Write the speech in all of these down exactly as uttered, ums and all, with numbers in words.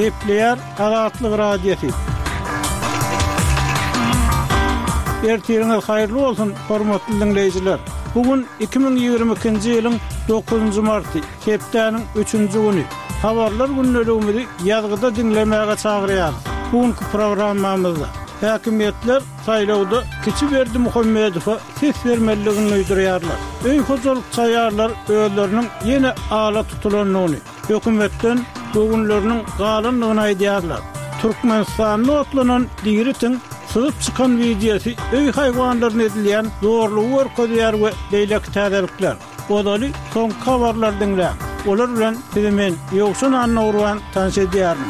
Kepler Azatlyk Radiosu. Ertiriniz hayırlı olsun hormatly dinleyijiler. Bugün iki bin ýygrimi ikinji ýylyň dokuzunjy marty, hepdeniň üçünji güni. Habarlar günnäligini ýazgyda dinlemäge çagyrýar. Bugünkü programmamyzda häkimetler saýlawda Kiçiberdi Muhammedowa ses bermeligini öýdürýärler. Öý hojalyk çaýarlar öýleriniň ýene ala tutulanyny, hökümetden bugünleriniň galanlygyny aýdýarlar. Türkmenistanyň otlanan digiritin sığıp çıkan videosu öý haýwanlaryna edilýän zorlugy görkezýär we beýlek täzelikler. Odaly son habarlar dinlän. Olar bilen bizimen ýoksun anna tanış edýärmi?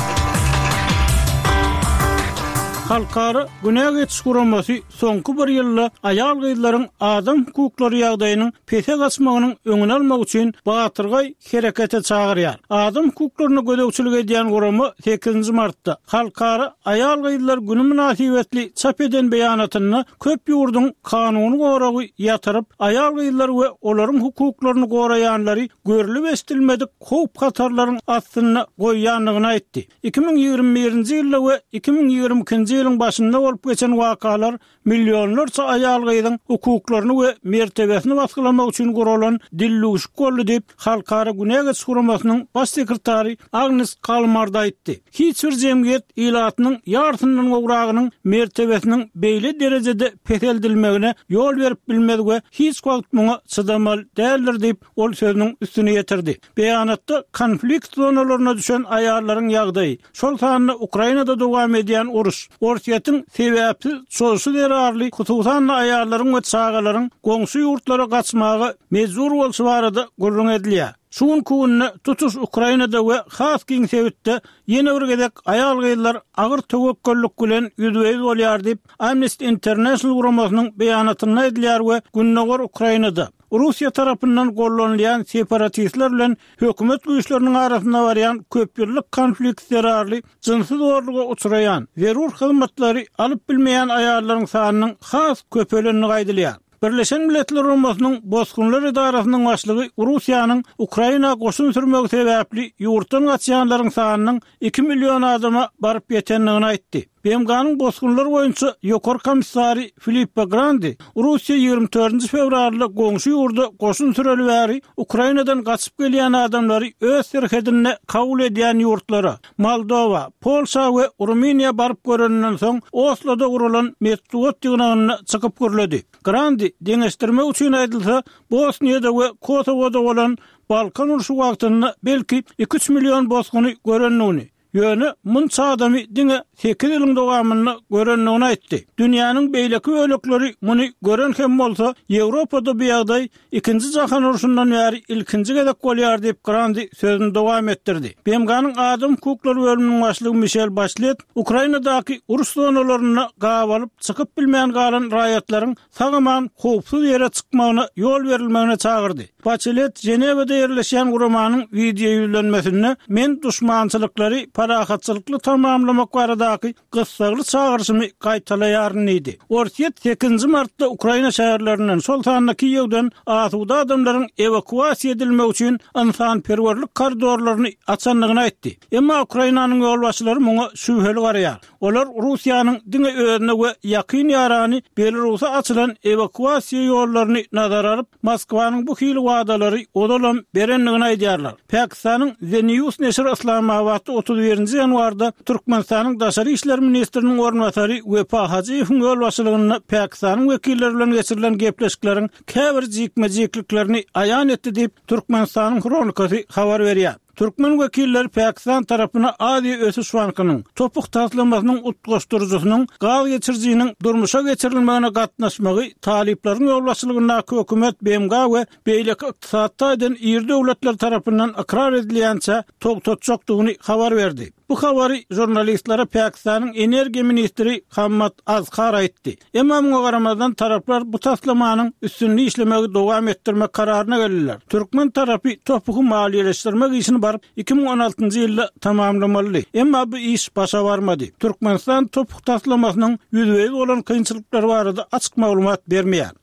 Halkara Güney Geçiş Guramasy soňky bir ýylda aýal gyzlaryň adam hukuklary ýagdaýynyň pese gaçmagynyň öňüni almak üçin batyrgay herekete çagyrýar. Adam hukuklaryna gödäwçilik edýän gurama sekizinji martda Halkara aýal gyzlar güni münasibetli çap eden beýanatyny köp ýurdun kanuny goragy ýatyryp aýal gyzlar we olaryň hukuklaryny goraýanlary görülip estilmedik howp hatarlaryň astyna goýýanlygyny aýtdy. iki bin ýygrimi birinji ýylda we iki bin ýygrimi ikinji ýylyň başynda bolup geçen wakalar millionlarça aýal gyzyň hukuklaryny we mertebesini baskılamak üçin guralan dilluş golly diýip Halkara Güney Geçiş Guramasynyň baş sekretary Agnes Kalmarda aýtdy. Hiç bir jemgyýet ilatynyň ýartynyň gowragynyň mertebesiniň beýle derejede peteldilmegine ýol berip bilmedi we hiç wagt muňa çydamal däldir diýip ol sözüniň üstüne ýetirdi. Beýanatda konflikt zonalaryna düşen aýallaryň ýagdaýy, şol sanyny Ukrainada dowam edýän uruş, Orsiýatyň sebäpsiz çoğusy derarly kututan aýallaryň we çağalaryň goňşy ýurtlara gaçmagy mejbur bolşy barada gurrun edilýär. Şuň kunna tutuş Ukrainada we has giňsewitde ýene bir gedek aýal gyzlar agyr töwekkellik bilen ýüzbeýiz bolýar diýip Amnesty International guramasynyň beýanatyna edilýär we günnäger Ukrainada Russiýa tarapyndan gollanýan separatistler bilen hökümet güýçleriniň arasynda barýan köp ýyllyk konflikt derarly jynsy zorluga uçraýan zerur hyzmatlary alyp bilmeýän aýallaryň sanynyň has köpelenini gaýdylýar. Birleşen Milletler Guramasynyň Bozgunlar Idarasynyň başlygy Russiýanyň Ukraina goşun sürmegi sebäpli ýurtdan gaçýanlaryň sanynyň iki million adama baryp ýetenligini aýtdy. B M G'nyň bozgunlar boýunça ýokary komissary Filippo Grandi Russiýa ýygrimi dördünji fevralda goňşy ýurda goşun süreli bäri Ukrainadan gaçyp gelýän adamlary öz serhedine kabul edýän ýurtlara Moldova, Polşa we Ruminiýa baryp görenden soň Osloda gurulan Medsuot ýygnagyna çykyp görledi. Grandi deňeşdirmek üçin aýdylsa Bosniýada we Kosowoda bolan Balkan uruşy wagtyny belki iki üç million bozguny görenligini ýöne munça adamy diňe sekiz ýylyň dowamyny görenligini aýtdy. Dünýäniň beýleki ölekleri muny gören hem bolsa Ýewropada bu ýagdaý ikinji jahan uruşundan bäri ilkinji gezek bolýar diýip Grandi sözüni dowam etdirdi. B M G'nyň adam hukuklary bölüminiň başlygy Michel Bachelet Ukrainadaky uruş zonalaryna gawalyp çykyp bilmeýän galan raýatlaryň sagaman howpsuz ýere çykmagyna ýol berilmegine çagyrdy. Bachelet Jenewada ýerleşýän guramanyň video ýüzlenmesini men duşmançylyklary parahatçylykly tamamlamak baradaky gysgaly çağırşymy gaýtalaýaryn idi. Orsiýet sekizinji martda Ukraina şäherlerinden şol sanyny ýewden asuda adamlaryň evakuasiýa edilmek üçin insanperwerlik koridorlaryny açanlygyny aýtdy. Emma Ukrainanyň ýolbaşçylary muňa şübheli garaýar. Olar Russiýanyň diňe özüne we ýakyn ýarany Belarusa açylan evakuasiýa ýollaryny nazara alyp Moskwanyň bu hili wadalary odalan berenligini aýdýarlar. Pakistanyň The News neşri Islamabadda otuz birinji ýanwarda Türkmenistanyň daşary işler ministriniň ornatary Wepa Hajiýewiň ýolbaşçylygyna Pakistanyň wekilleri bilen geçirilen gepleşikleriň käbir jikme-jikliklerini aýan etdi diýip Türkmenistanyň kronikasy habar berýär. Türkmen wekilleri Pakistan tarapyna adi ösüş bankynyň topuk taslamasynyň utgaşdyrjysynyň gaz geçirjiginiň durmuşa geçirilmegine gatnaşmagy talyplaryň ýolbaşçylygyna hökümet B M G we beýleki ykdysatda eden ýer döwletler tarapyndan akrar edilýänçe togtatjakdygyny habar berdi. Bu habary jurnalistlere Pakistanyň energiýa ministri Hammad Azhar aýtdy. Emma muňa garamadan taraplar bu taslamanyň üstünni işlemegi dowam etdirmek kararyna geldiler. Türkmen tarapy topuky maliýeleşdirmek işini barıp iki bin on altıncı ýylda tamamlamaly. Emma bu iş başa barmady. Türkmenistan topuk taslamasynyň ýüzbeýiz bolan kynçylyklary barada açyk maglumat bermeýär.